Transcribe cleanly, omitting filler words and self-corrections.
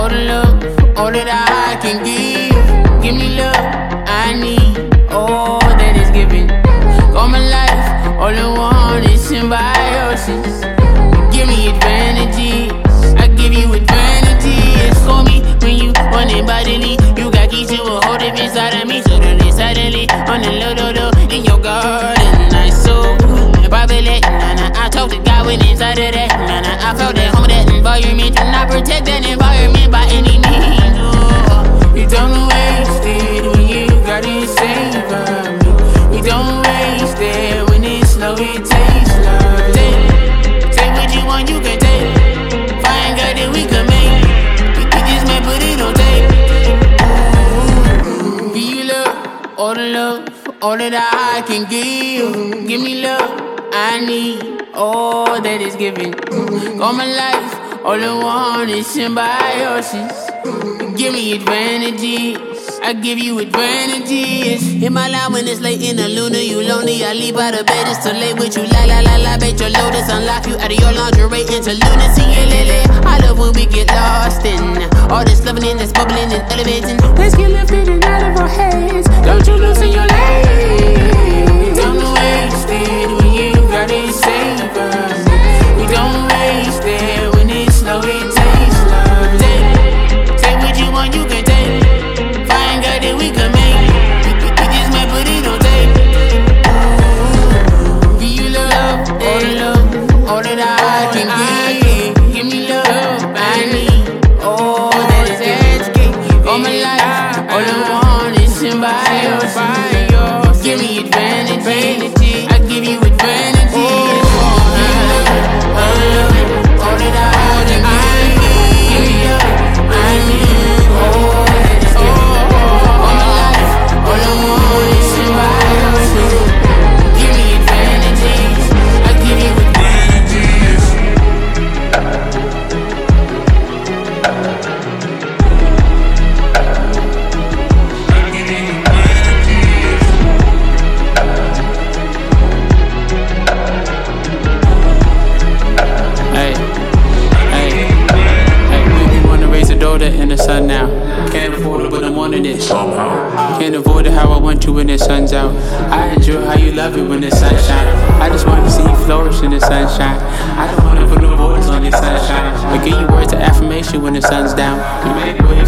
all the love, all that I can give. Give me love, I need all that is given. All my life, all I want is symbiosis. Give me advantages, I give you advantages. Call me when you want it bodily. You got keys to a hold it inside of me. Suddenly, on the low, in your garden. I so privately, I talk to God when inside of that. I felt at home that environment. Do not protect that environment by any means. Oh, you don't waste it when you got it savor me. You don't waste it when it's slow, it takes love. Take what you want, you can take. Find God that we can make. We just may put it on tape. Give you love, all that I can give. Give me love, I need all that is given. All my life, all I want is symbiosis. Give me advantages, I give you advantages. Hit my line when it's late in the lunar, you lonely. I leave out of bed, it's too late with you. La, bet your lotus. Unlock you out of your lingerie into lunacy. Yeah, I love when we get lost in all this loving and this bubbling and elevating. Let's get lifted and out of our heads. Don't you loosen your legs. Don't waste it when you got it savor me. We don't waste it when it's slow, it takes love. Take what you want, you can take. Find God that we can make. We just might put it on tape. Give you love, all that I can give. Give me love, I need all that is given. All my life, all I want is symbiosis. Give me advantage, I give you advantage. All that I can give. Give me love, I need all that is given. All my life, all I want is symbiosis. Give me advantages, I give you advantages. In the sun now. Can't afford it, but I'm wanting it somehow. Can't avoid it how I want you when the sun's out. I enjoy how you love it when the sun shines. I just want to see you flourish in the sunshine. I don't want to put no borders on the sunshine, but give you words of affirmation when the sun's down. You made it